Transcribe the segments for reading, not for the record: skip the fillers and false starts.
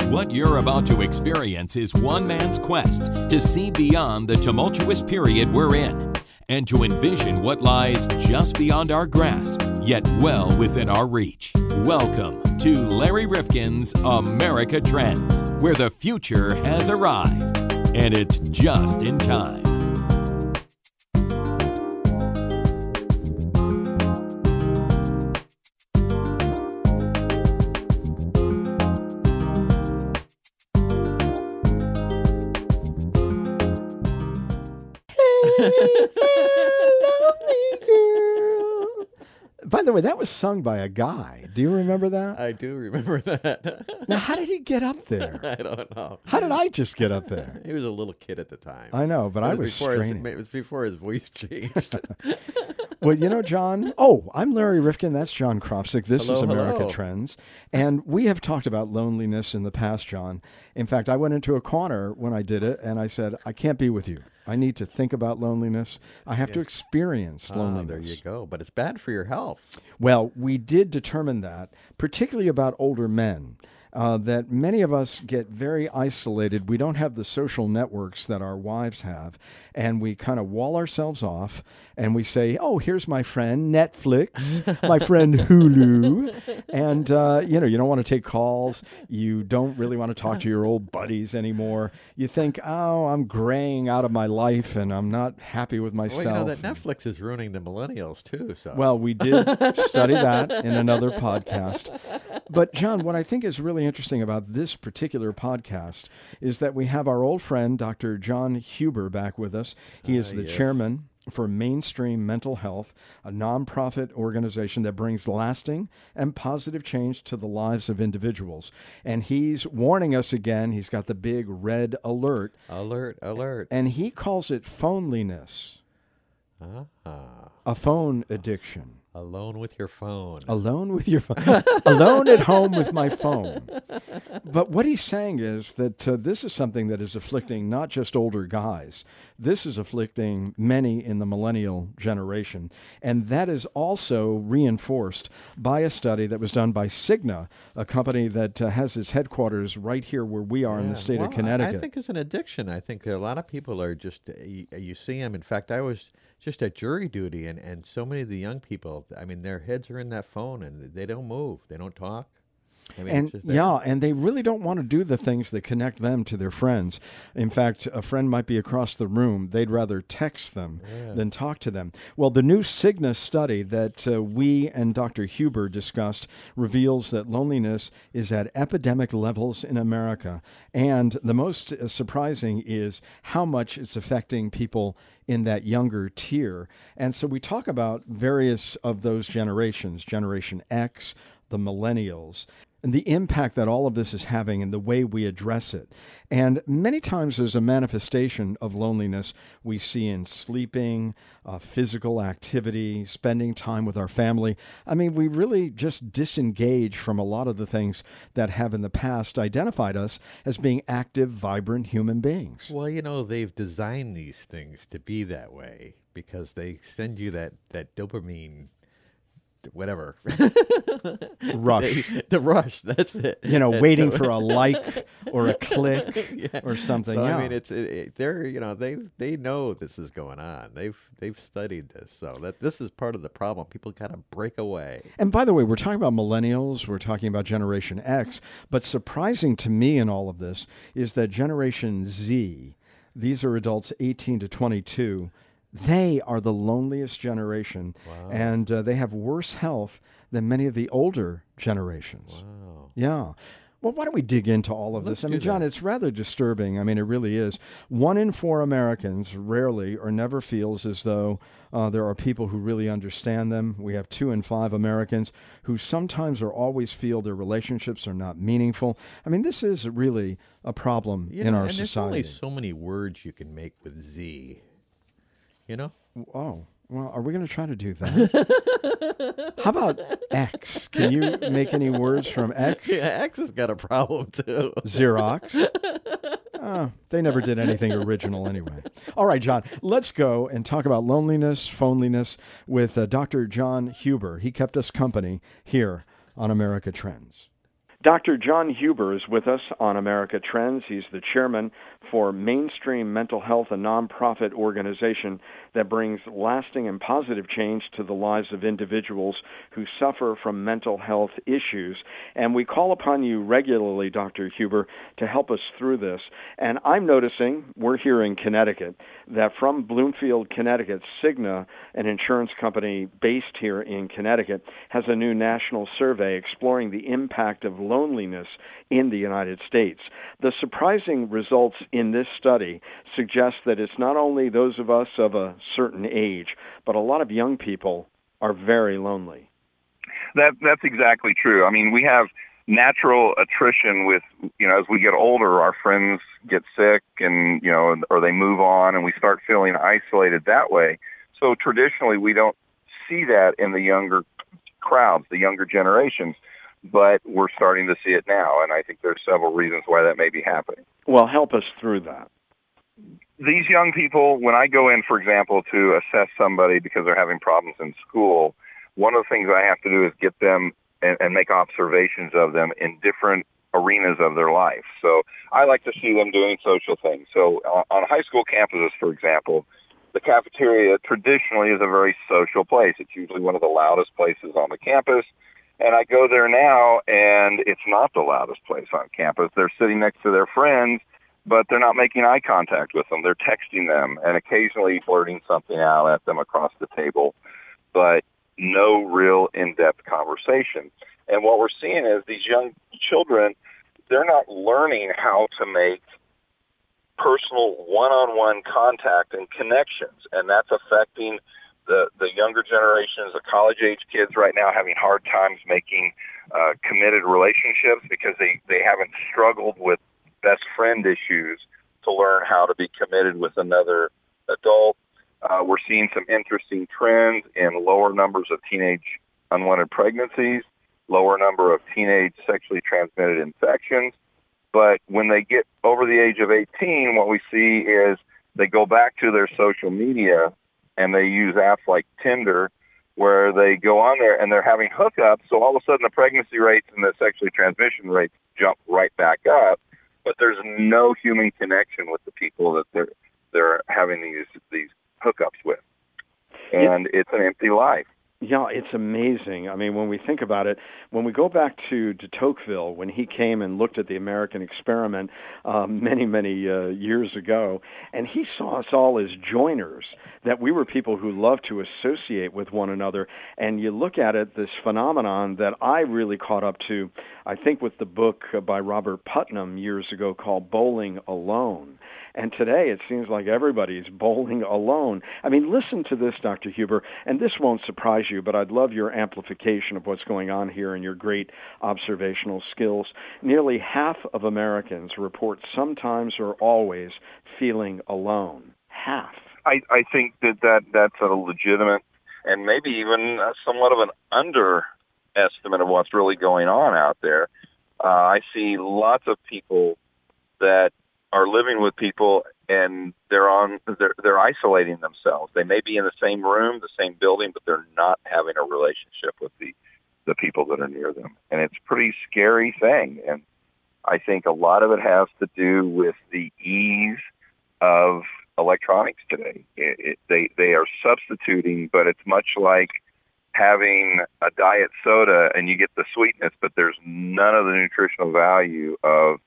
What you're about to experience is one man's quest to see beyond the tumultuous period we're in and to envision what lies just beyond our grasp, yet well within our reach. Welcome to Larry Rifkin's America Trends, where the future has arrived, and it's just in time. Lonely girl. By the way, that was sung by a guy. Do you remember that? I do remember that. Now, how did he get up there? I don't know. How did I just get up there? He was a little kid at the time. I know, but I was before straining. it was before his voice changed. Well, you know, John, I'm Larry Rifkin. That's John Kropsic. This is America hello. Trends. And we have talked about loneliness in the past, John. In fact, I went into a corner when I did it, and I said, I can't be with you. I need to think about loneliness. I have to experience loneliness. There you go. But it's bad for your health. Well, we did determine that, particularly about older men, that many of us get very isolated. We don't have the social networks that our wives have, and we kind of wall ourselves off, and we say, oh, here's my friend Netflix, my friend Hulu, and, you don't want to take calls. You don't really want to talk to your old buddies anymore. You think, oh, I'm graying out of my life, and I'm not happy with myself. Well, that Netflix is ruining the millennials, too. So. Well, we did study that in another podcast. But, John, what I think is really interesting about this particular podcast is that we have our old friend, Dr. John Huber, back with us. He is the chairman for Mainstream Mental Health, a nonprofit organization that brings lasting and positive change to the lives of individuals. And he's warning us again. He's got the big red alert. Alert. And he calls it phoneliness, a phone addiction. Alone with your phone. Alone with your phone. Alone at home with my phone. But what he's saying is that this is something that is afflicting not just older guys. This is afflicting many in the millennial generation. And that is also reinforced by a study that was done by Cigna, a company that has its headquarters right here where we are in the state of Connecticut. I think it's an addiction. I think a lot of people are just, you see them. In fact, I was just at jury duty, and so many of the young people, I mean, their heads are in that phone, and they don't move. They don't talk. I mean, and they really don't want to do the things that connect them to their friends. In fact, a friend might be across the room. They'd rather text them than talk to them. Well, the new Cigna study that we and Dr. Huber discussed reveals that loneliness is at epidemic levels in America. And the most surprising is how much it's affecting people in that younger tier. And so we talk about various of those generations, Generation X, the millennials, and the impact that all of this is having and the way we address it. And many times there's a manifestation of loneliness we see in sleeping, physical activity, spending time with our family. I mean, we really just disengage from a lot of the things that have in the past identified us as being active, vibrant human beings. Well, they've designed these things to be that way because they send you that dopamine whatever. Rush. The rush, that's it. Waiting for a like or a click or something. So, yeah. I mean, they know this is going on. They've studied this, so that this is part of the problem. People got to break away. And by the way, we're talking about millennials, we're talking about Generation X, but surprising to me in all of this is that Generation Z, these are adults 18 to 22, they are the loneliest generation, and they have worse health than many of the older generations. Wow. Yeah. Well, why don't we dig into all of this? I mean, John, it's rather disturbing. I mean, it really is. 1 in 4 Americans rarely or never feels as though there are people who really understand them. We have 2 in 5 Americans who sometimes or always feel their relationships are not meaningful. I mean, this is really a problem in our society. There's only so many words you can make with Z. Oh, well, are we going to try to do that? How about X? Can you make any words from X? Yeah, X has got a problem, too. Xerox? They never did anything original anyway. All right, John, let's go and talk about loneliness, phoneliness with Dr. John Huber. He kept us company here on America Trends. Dr. John Huber is with us on America Trends. He's the chairman for Mainstream Mental Health, a nonprofit organization that brings lasting and positive change to the lives of individuals who suffer from mental health issues. And we call upon you regularly, Dr. Huber, to help us through this. And I'm noticing, we're here in Connecticut, that from Bloomfield, Connecticut, Cigna, an insurance company based here in Connecticut, has a new national survey exploring the impact of loneliness in the United States. The surprising results in this study suggest that it's not only those of us of a certain age, but a lot of young people are very lonely. That's exactly true. I mean, we have natural attrition with, as we get older, our friends get sick and, or they move on and we start feeling isolated that way. So traditionally, we don't see that in the younger crowds, the younger generations. But we're starting to see it now, and I think there's several reasons why that may be happening. Well, help us through that. These young people, when I go in, for example, to assess somebody because they're having problems in school, one of the things I have to do is get them and make observations of them in different arenas of their life. So I like to see them doing social things. So on high school campuses, for example, the cafeteria traditionally is a very social place. It's usually one of the loudest places on the campus. And I go there now, and it's not the loudest place on campus. They're sitting next to their friends, but they're not making eye contact with them. They're texting them and occasionally blurting something out at them across the table, but no real in-depth conversation. And what we're seeing is these young children, they're not learning how to make personal one-on-one contact and connections, and that's affecting the younger generations, the college-age kids right now having hard times making committed relationships because they haven't struggled with best friend issues to learn how to be committed with another adult. We're seeing some interesting trends in lower numbers of teenage unwanted pregnancies, lower number of teenage sexually transmitted infections. But when they get over the age of 18, what we see is they go back to their social media and they use apps like Tinder, where they go on there and they're having hookups. So all of a sudden the pregnancy rates and the sexually transmission rates jump right back up. But there's no human connection with the people that they're having these hookups with. And it's an empty life. Yeah, it's amazing. I mean, when we think about it, when we go back to de Tocqueville, when he came and looked at the American experiment many years ago, and he saw us all as joiners, that we were people who loved to associate with one another. And you look at it, this phenomenon that I really caught up to, I think with the book by Robert Putnam years ago called Bowling Alone. And today it seems like everybody's bowling alone. I mean, listen to this, Dr. Huber, and this won't surprise you, but I'd love your amplification of what's going on here and your great observational skills. Nearly half of Americans report sometimes or always feeling alone. Half. I think that's a legitimate and maybe even somewhat of an underestimate of what's really going on out there. I see lots of people that are living with people and they're isolating themselves. They may be in the same room, the same building, but they're not having a relationship with the people that are near them. And it's a pretty scary thing. And I think a lot of it has to do with the ease of electronics today. They are substituting, but it's much like having a diet soda and you get the sweetness, but there's none of the nutritional value of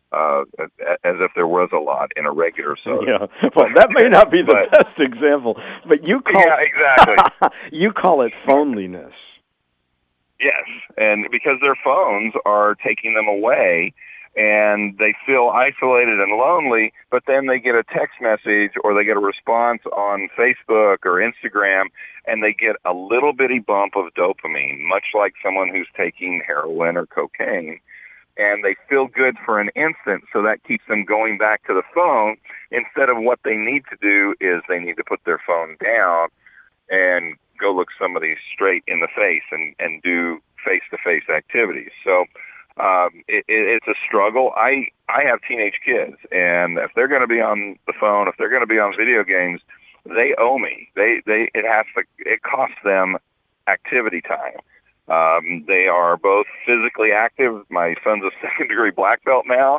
as if there was a lot in a regular soda. Yeah, well, that may not be the best example, but you call exactly. You call it phoneliness. Yes, and because their phones are taking them away, and they feel isolated and lonely, but then they get a text message or they get a response on Facebook or Instagram, and they get a little bitty bump of dopamine, much like someone who's taking heroin or cocaine. And they feel good for an instant, so that keeps them going back to the phone instead of what they need to do is they need to put their phone down and go look somebody straight in the face and do face-to-face activities. So it's a struggle. I have teenage kids, and if they're going to be on the phone, if they're going to be on video games, they owe me. It costs them activity time. They are both physically active. My son's a second-degree black belt now.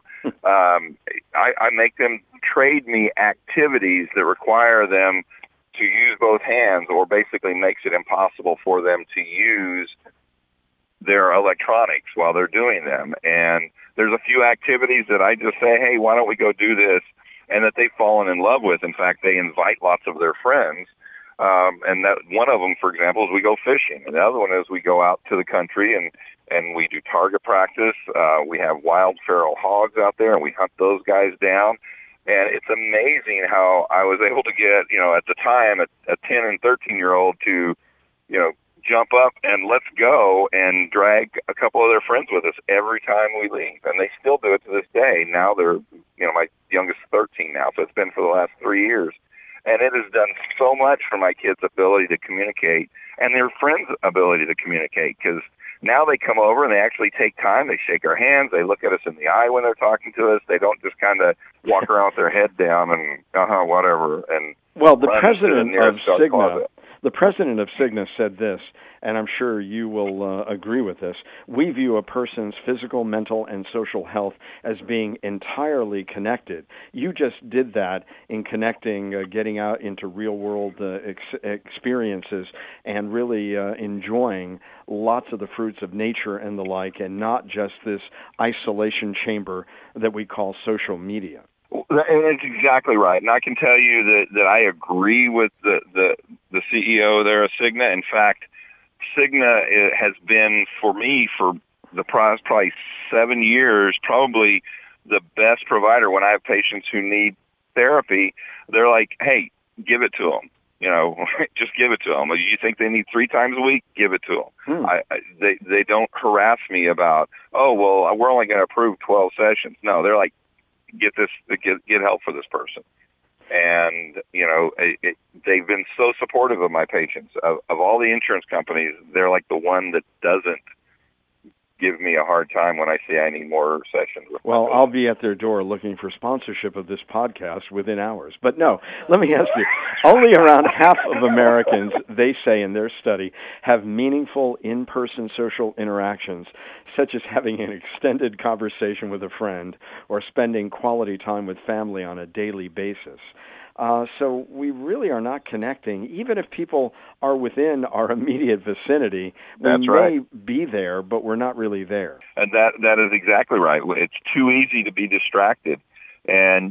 I make them trade me activities that require them to use both hands, or basically makes it impossible for them to use their electronics while they're doing them. And there's a few activities that I just say, hey, why don't we go do this? And that they've fallen in love with. In fact, they invite lots of their friends. And that one of them, for example, is we go fishing. And the other one is we go out to the country and we do target practice. We have wild feral hogs out there, and we hunt those guys down. And it's amazing how I was able to get, at the time, a 10 and 13-year-old to, jump up and let's go and drag a couple of their friends with us every time we leave. And they still do it to this day. Now they're, my youngest is 13 now, so it's been for the last 3 years. And it has done so much for my kids' ability to communicate and their friends' ability to communicate, because now they come over and they actually take time. They shake our hands. They look at us in the eye when they're talking to us. They don't just kind of walk around with their head down and, whatever. And well, the president of Cigna, the president of Cigna said this, and I'm sure you will agree with this. We view a person's physical, mental, and social health as being entirely connected. You just did that in connecting, getting out into real-world experiences and really enjoying lots of the fruits of nature and the like, and not just this isolation chamber that we call social media. And that's exactly right. And I can tell you that I agree with the CEO there of Cigna. In fact, Cigna has been, for me, for the past probably 7 years, probably the best provider. When I have patients who need therapy, they're like, hey, give it to them. Just give it to them. You think they need 3 times a week? Give it to them. They don't harass me about, we're only going to approve 12 sessions. No, they're like, get help for this person. And, they've been so supportive of my patients. Of all the insurance companies, they're like the one that doesn't give me a hard time when I say I need more sessions. Well, I'll be at their door looking for sponsorship of this podcast within hours. But no, let me ask you, only around half of Americans, they say in their study, have meaningful in-person social interactions, such as having an extended conversation with a friend or spending quality time with family on a daily basis. So we really are not connecting. Even if people are within our immediate vicinity, we may be there, but we're not really there. And that is exactly right. It's too easy to be distracted. And,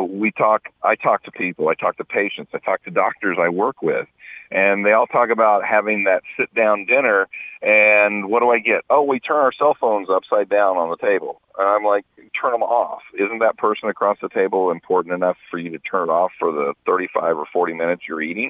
I talk to people, I talk to patients, I talk to doctors I work with, and they all talk about having that sit-down dinner, and what do I get? Oh, we turn our cell phones upside down on the table. And I'm like, turn them off. Isn't that person across the table important enough for you to turn it off for the 35 or 40 minutes you're eating?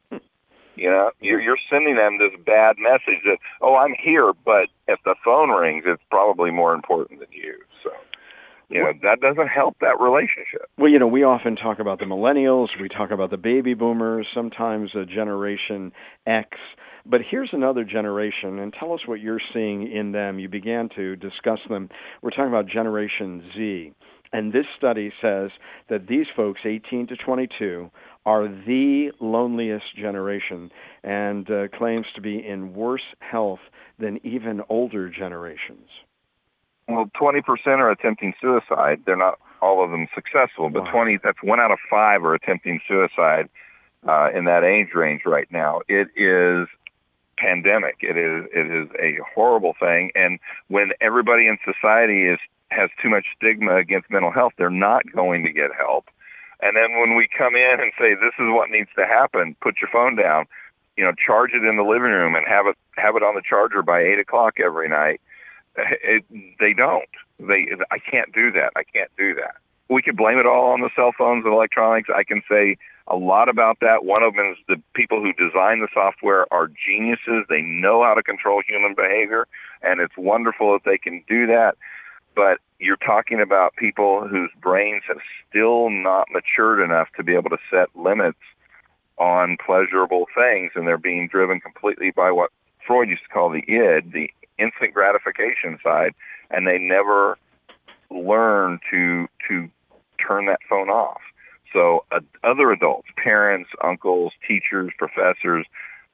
You're sending them this bad message that, I'm here, but if the phone rings, it's probably more important than you. So, that doesn't help that relationship. Well, we often talk about the millennials, we talk about the baby boomers, sometimes Generation X. But here's another generation, and tell us what you're seeing in them. You began to discuss them. We're talking about Generation Z. And this study says that these folks, 18 to 22, are the loneliest generation, and claims to be in worse health than even older generations. Well, 20% are attempting suicide. They're not all of them successful, but Wow. That's 1 out of 5 are attempting suicide in that age range right now. It is pandemic. It is a horrible thing. And when everybody in society has too much stigma against mental health, they're not going to get help. And then when we come in and say, this is what needs to happen, put your phone down, charge it in the living room and have it on the charger by 8 o'clock every night. They don't. I can't do that. I can't do that. We could blame it all on the cell phones and electronics. I can say a lot about that. One of them is the people who design the software are geniuses. They know how to control human behavior, and it's wonderful that they can do that. But you're talking about people whose brains have still not matured enough to be able to set limits on pleasurable things, and they're being driven completely by what Freud used to call the id, the instant gratification side, and they never learn to turn that phone off. So other adults, parents, uncles, teachers, professors,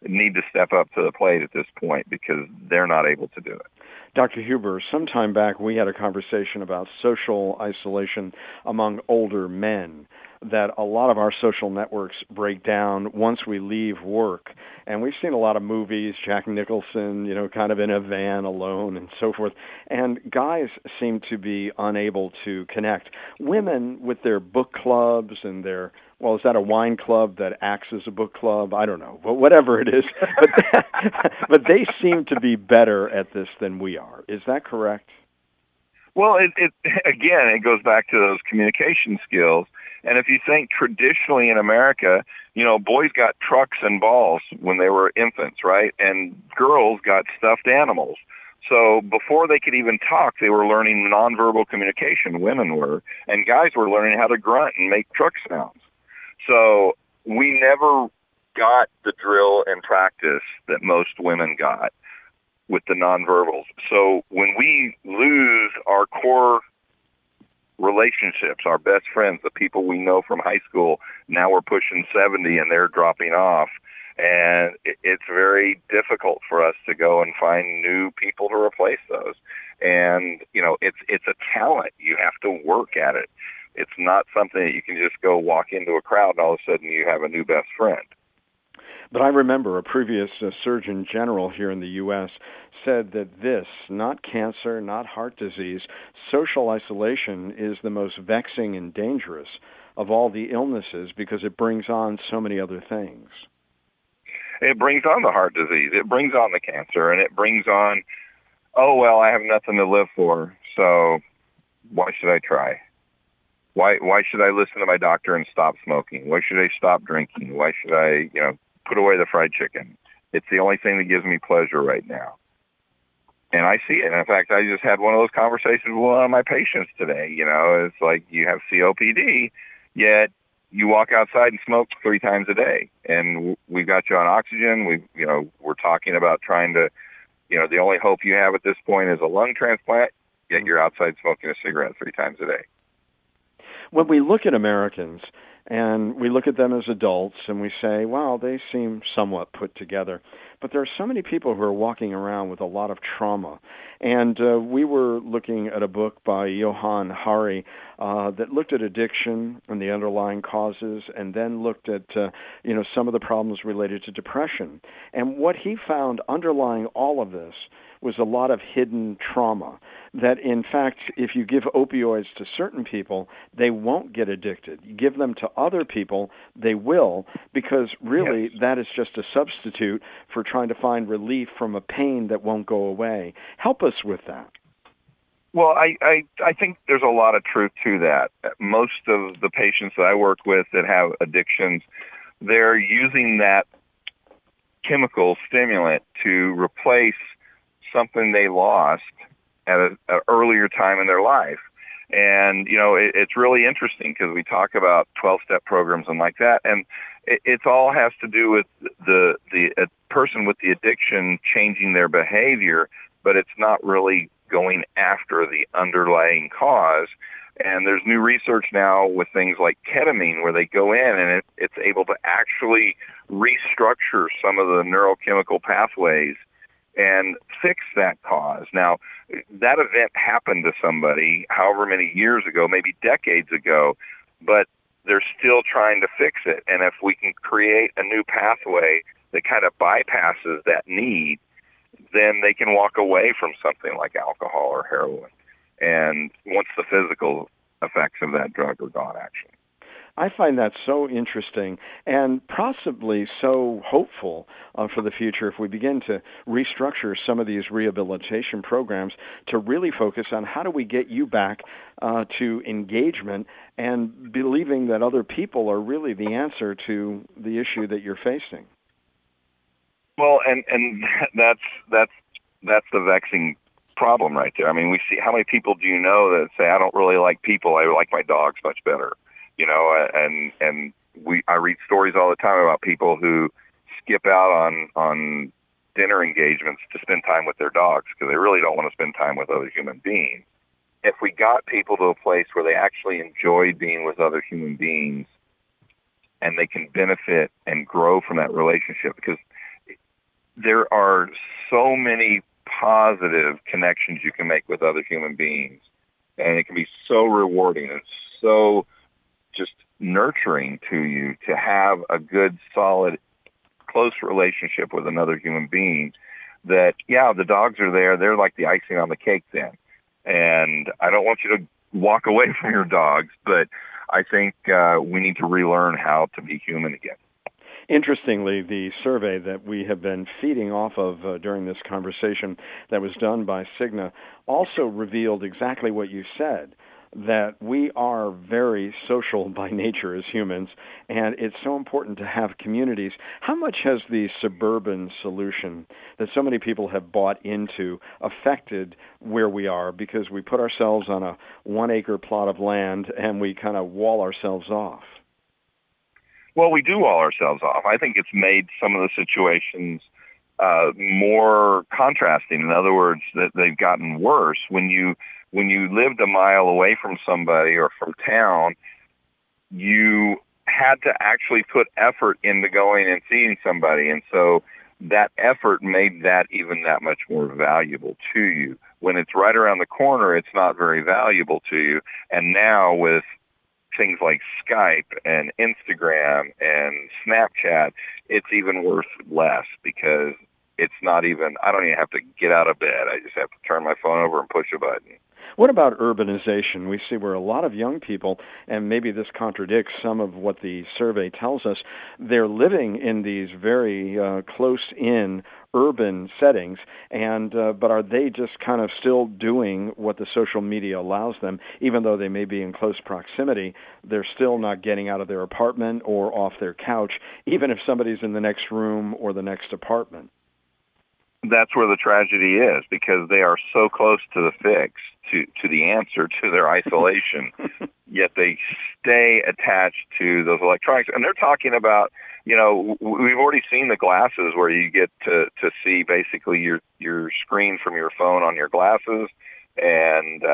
need to step up to the plate at this point because they're not able to do it. Dr. Huber, some time back we had a conversation about social isolation among older men, that a lot of our social networks break down once we leave work. And we've seen a lot of movies, Jack Nicholson, kind of in a van alone and so forth. And guys seem to be unable to connect. Women with their book clubs and their, well, is that a wine club that acts as a book club? I don't know, but whatever it is. But they seem to be better at this than we are. Is that correct? Well, it goes back to those communication skills. And if you think traditionally in America, boys got trucks and balls when they were infants, right? And girls got stuffed animals. So before they could even talk, they were learning nonverbal communication, women were, and guys were learning how to grunt and make truck sounds. So we never got the drill and practice that most women got with the nonverbals. So when we lose our core relationships, our best friends, the people we know from high school, now we're pushing 70 and they're dropping off. And it's very difficult for us to go and find new people to replace those. And, it's a talent. You have to work at it. It's not something that you can just go walk into a crowd and all of a sudden you have a new best friend. But I remember a previous Surgeon General here in the U.S. said that this, not cancer, not heart disease, social isolation is the most vexing and dangerous of all the illnesses because it brings on so many other things. It brings on the heart disease. It brings on the cancer, and it brings on, oh, well, I have nothing to live for, so why should I try? Why should I listen to my doctor and stop smoking? Why should I stop drinking? Why should I, put away the fried chicken? It's the only thing that gives me pleasure right now. And I see it. And in fact, I just had one of those conversations with one of my patients today. It's like you have COPD, yet you walk outside and smoke 3 times a day. And we've got you on oxygen. We're talking about trying to, the only hope you have at this point is a lung transplant, yet you're outside smoking a cigarette 3 times a day. When we look at Americans and we look at them as adults and we say, wow, they seem somewhat put together. But there are so many people who are walking around with a lot of trauma. And we were looking at a book by Johann Hari that looked at addiction and the underlying causes, and then looked at some of the problems related to depression. And what he found underlying all of this was a lot of hidden trauma, that in fact, if you give opioids to certain people, they won't get addicted. You give them to other people, they will, because really that is just a substitute for trying to find relief from a pain that won't go away. Help us with that. Well, I think there's a lot of truth to that. Most of the patients that I work with that have addictions, they're using that chemical stimulant to replace something they lost at an earlier time in their life. And, it's really interesting because we talk about 12-step programs and like that. And it all has to do with the person with the addiction changing their behavior, but it's not really going after the underlying cause. And there's new research now with things like ketamine where they go in and it's able to actually restructure some of the neurochemical pathways and fix that cause. Now, that event happened to somebody however many years ago, maybe decades ago, but they're still trying to fix it. And if we can create a new pathway that kind of bypasses that need, then they can walk away from something like alcohol or heroin. And once the physical effects of that drug are gone, actually. I find that so interesting and possibly so hopeful for the future if we begin to restructure some of these rehabilitation programs to really focus on how do we get you back to engagement and believing that other people are really the answer to the issue that you're facing. Well, and that's the vexing problem right there. I mean, we see how many people do you know that say, I don't really like people, I like my dogs much better. I read stories all the time about people who skip out on dinner engagements to spend time with their dogs because they really don't want to spend time with other human beings. If we got people to a place where they actually enjoy being with other human beings and they can benefit and grow from that relationship, because there are so many positive connections you can make with other human beings, and it can be so rewarding and so just nurturing to you to have a good, solid, close relationship with another human being that, yeah, the dogs are there. They're like the icing on the cake then. And I don't want you to walk away from your dogs, but I think we need to relearn how to be human again. Interestingly, the survey that we have been feeding off of during this conversation that was done by Cigna also revealed exactly what you said, that we are very social by nature as humans, and it's so important to have communities. How much has the suburban solution that so many people have bought into affected where we are, because we put ourselves on a 1-acre plot of land and we kind of wall ourselves off? Well, we do wall ourselves off. I think it's made some of the situations more contrasting. In other words, that they've gotten worse. When you lived a mile away from somebody or from town, you had to actually put effort into going and seeing somebody. And so that effort made that even that much more valuable to you. When it's right around the corner, it's not very valuable to you. And now with things like Skype and Instagram and Snapchat, it's even worth less, because it's not even, I don't even have to get out of bed. I just have to turn my phone over and push a button. What about urbanization? We see where a lot of young people, and maybe this contradicts some of what the survey tells us, they're living in these very close-in urban settings, and but are they just kind of still doing what the social media allows them? Even though they may be in close proximity, they're still not getting out of their apartment or off their couch, even if somebody's in the next room or the next apartment. That's where the tragedy is, because they are so close to the fix, to the answer to their isolation, yet they stay attached to those electronics. And they're talking about, we've already seen the glasses where you get to see basically your screen from your phone on your glasses. And,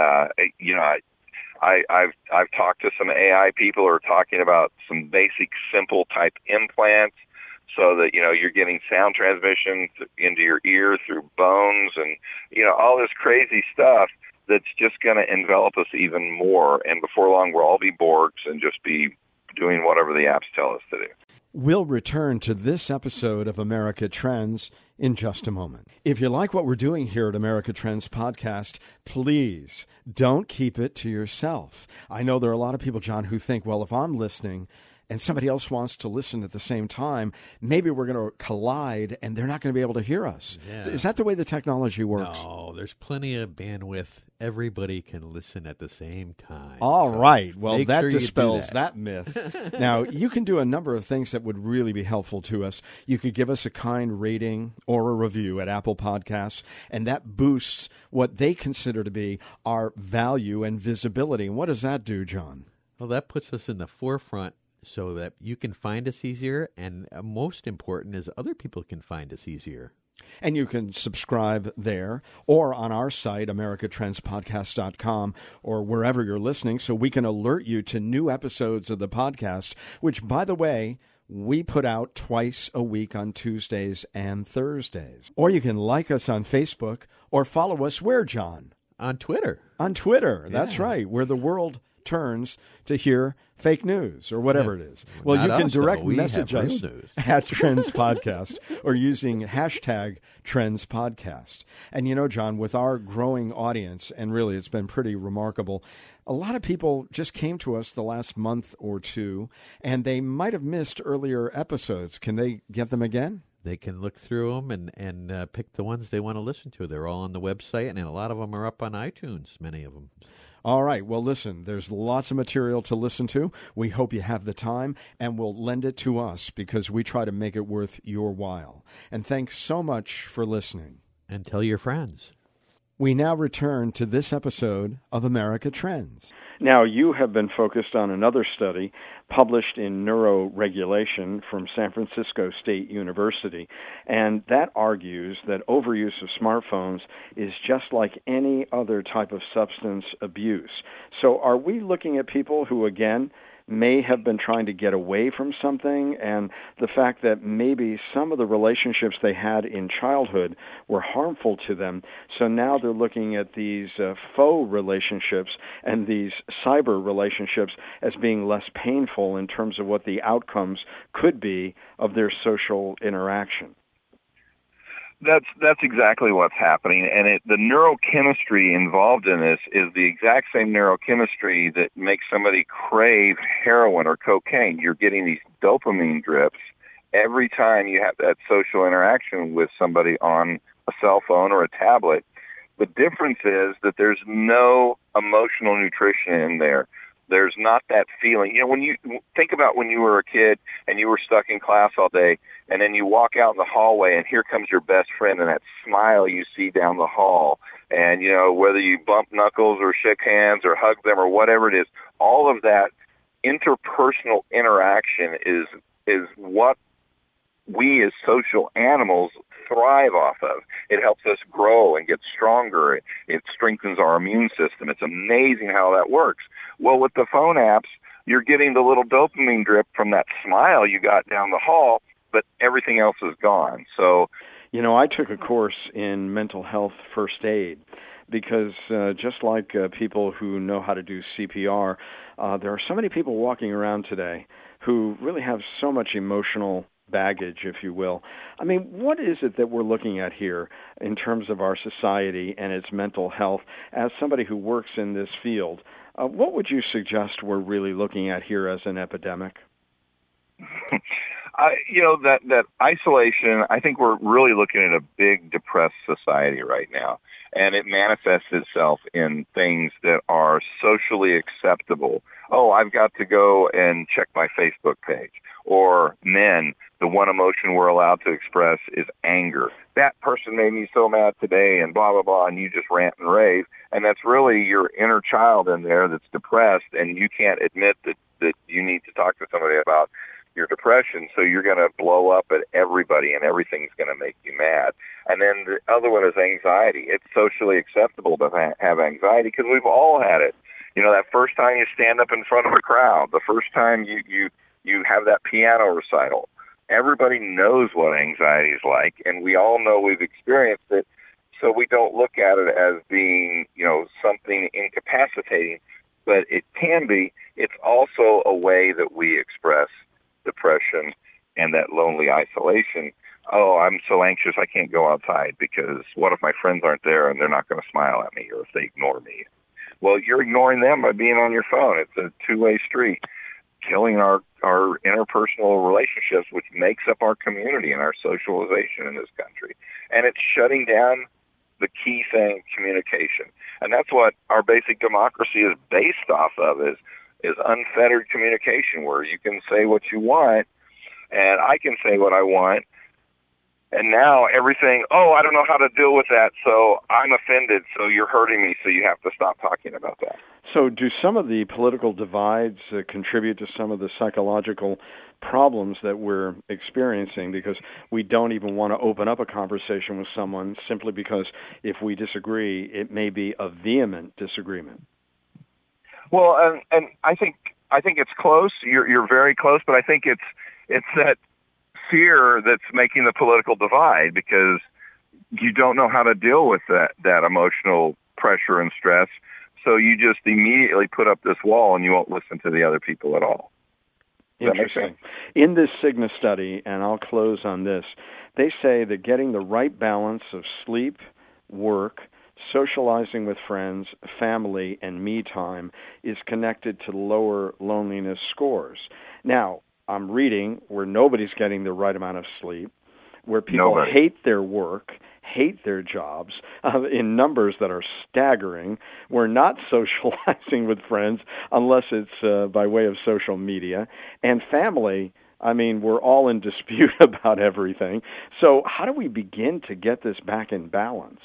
I've talked to some AI people who are talking about some basic, simple type implants, so that, you're getting sound transmission into your ear through bones and, all this crazy stuff that's just going to envelop us even more. And before long, we'll all be Borgs and just be doing whatever the apps tell us to do. We'll return to this episode of America Trends in just a moment. If you like what we're doing here at America Trends Podcast, please don't keep it to yourself. I know there are a lot of people, John, who think, well, if I'm listening and somebody else wants to listen at the same time, maybe we're going to collide and they're not going to be able to hear us. Yeah. Is that the way the technology works? No, there's plenty of bandwidth. Everybody can listen at the same time. All right. Well, that dispels that myth. Now, you can do a number of things that would really be helpful to us. You could give us a kind rating or a review at Apple Podcasts, and that boosts what they consider to be our value and visibility. And what does that do, John? Well, that puts us in the forefront, so that you can find us easier, and most important is other people can find us easier. And you can subscribe there or on our site, americatrendspodcast.com, or wherever you're listening, so we can alert you to new episodes of the podcast, which, by the way, we put out twice a week on Tuesdays and Thursdays. Or you can like us on Facebook or follow us where, John? On Twitter. On Twitter, that's right, where the world turns to hear fake news or whatever it is. Well, you can direct message us at Trends Podcast or using hashtag Trends Podcast. And John, with our growing audience, and really it's been pretty remarkable, a lot of people just came to us the last month or two, and they might have missed earlier episodes. Can they get them again? They can look through them and pick the ones they want to listen to. They're all on the website, and a lot of them are up on iTunes, many of them. All right. Well, listen, there's lots of material to listen to. We hope you have the time, and we'll lend it to us because we try to make it worth your while. And thanks so much for listening. And tell your friends. We now return to this episode of America Trends. Now, you have been focused on another study published in Neuroregulation from San Francisco State University, and that argues that overuse of smartphones is just like any other type of substance abuse. So are we looking at people who, again, may have been trying to get away from something, and the fact that maybe some of the relationships they had in childhood were harmful to them. So now they're looking at these faux relationships and these cyber relationships as being less painful in terms of what the outcomes could be of their social interaction. That's exactly what's happening, and the neurochemistry involved in this is the exact same neurochemistry that makes somebody crave heroin or cocaine. You're getting these dopamine drips every time you have that social interaction with somebody on a cell phone or a tablet. The difference is that there's no emotional nutrition in there. There's not that feeling. You know, when you think about when you were a kid and you were stuck in class all day, and then you walk out in the hallway and here comes your best friend and that smile you see down the hall. And, you know, whether you bump knuckles or shake hands or hug them or whatever it is, all of that interpersonal interaction is what we as social animals thrive off of. It helps us grow and get stronger. It strengthens our immune system. It's amazing how that works. Well, with the phone apps, you're getting the little dopamine drip from that smile you got down the hall, but everything else is gone. So, you know, I took a course in mental health first aid because just like people who know how to do CPR, there are so many people walking around today who really have so much emotional baggage, if you will. I mean, what is it that we're looking at here in terms of our society and its mental health? As somebody who works in this field, what would you suggest we're really looking at here as an epidemic? You know, that isolation, I think we're really looking at a big depressed society right now. And it manifests itself in things that are socially acceptable. Oh, I've got to go and check my Facebook page. Or men, the one emotion we're allowed to express is anger. That person made me so mad today and blah, blah, blah, and you just rant and rave. And that's really your inner child in there that's depressed, and you can't admit that you need to talk to somebody about your depression, so you're going to blow up at everybody and everything's going to make you mad. And then the other one is anxiety. It's socially acceptable to have anxiety because we've all had it. You know, that first time you stand up in front of a crowd, the first time you have that piano recital, everybody knows what anxiety is like, and we all know we've experienced it, so we don't look at it as being, you know, something incapacitating, but it can be. It's also a way that we express depression and that lonely isolation. Oh, I'm so anxious I can't go outside because what if my friends aren't there and they're not going to smile at me or if they ignore me? Well, you're ignoring them by being on your phone. It's a two-way street, killing our interpersonal relationships, which makes up our community and our socialization in this country. And it's shutting down the key thing, communication. And that's what our basic democracy is based off of, is unfettered communication, where you can say what you want and I can say what I want. And now everything, oh, I don't know how to deal with that, so I'm offended, so you're hurting me, so you have to stop talking about that. So do some of the political divides contribute to some of the psychological problems that we're experiencing, because we don't even want to open up a conversation with someone simply because if we disagree, it may be a vehement disagreement? Well, and I think it's close. You're very close, but I think it's that fear that's making the political divide, because you don't know how to deal with that emotional pressure and stress. So you just immediately put up this wall and you won't listen to the other people at all. Interesting. In this Cigna study, and I'll close on this, they say that getting the right balance of sleep, work, socializing with friends, family, and me time is connected to lower loneliness scores. Now, I'm reading where nobody's getting the right amount of sleep, where people hate their work, hate their jobs in numbers that are staggering. We're not socializing with friends unless it's by way of social media. And family, I mean, we're all in dispute about everything. So how do we begin to get this back in balance?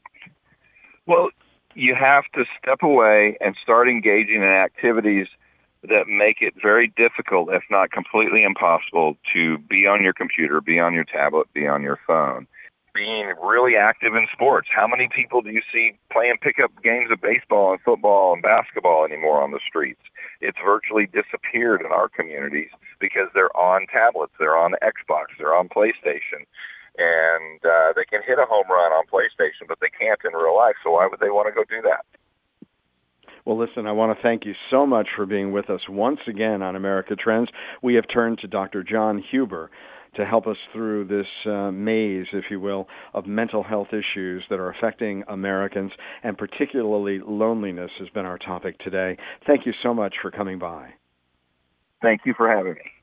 Well, you have to step away and start engaging in activities that make it very difficult, if not completely impossible, to be on your computer, be on your tablet, be on your phone. Being really active in sports. How many people do you see playing pickup games of baseball and football and basketball anymore on the streets? It's virtually disappeared in our communities because they're on tablets, they're on Xbox, they're on PlayStation, and they can hit a home run on PlayStation, but they can't in real life, so why would they want to go do that? Well, listen, I want to thank you so much for being with us once again on America Trends. We have turned to Dr. John Huber to help us through this maze, if you will, of mental health issues that are affecting Americans, and particularly loneliness has been our topic today. Thank you so much for coming by. Thank you for having me.